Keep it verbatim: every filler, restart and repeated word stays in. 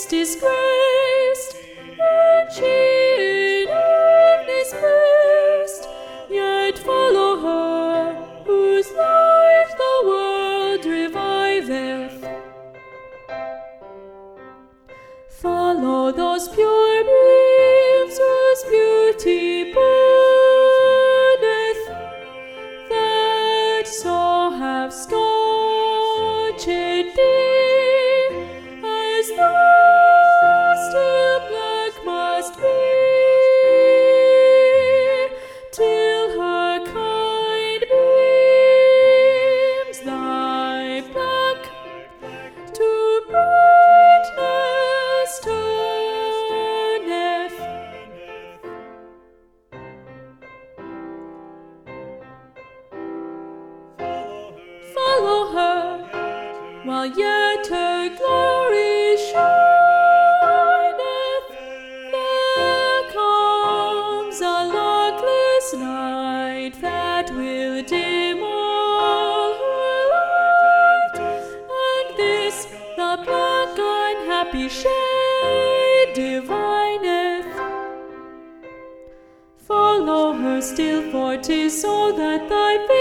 disgraced, and she in earnest burst, yet follow her, whose life the world reviveth. Follow those pure beams whose beauty burneth, that so have scotched thee, as thou still black must be, till her kind beams thy black to brightness turneth. Follow her, while yet her glory shineth. There comes a luckless night that will dim all her light, and this the black unhappy shade divineth. Follow her still, for 'tis so that thy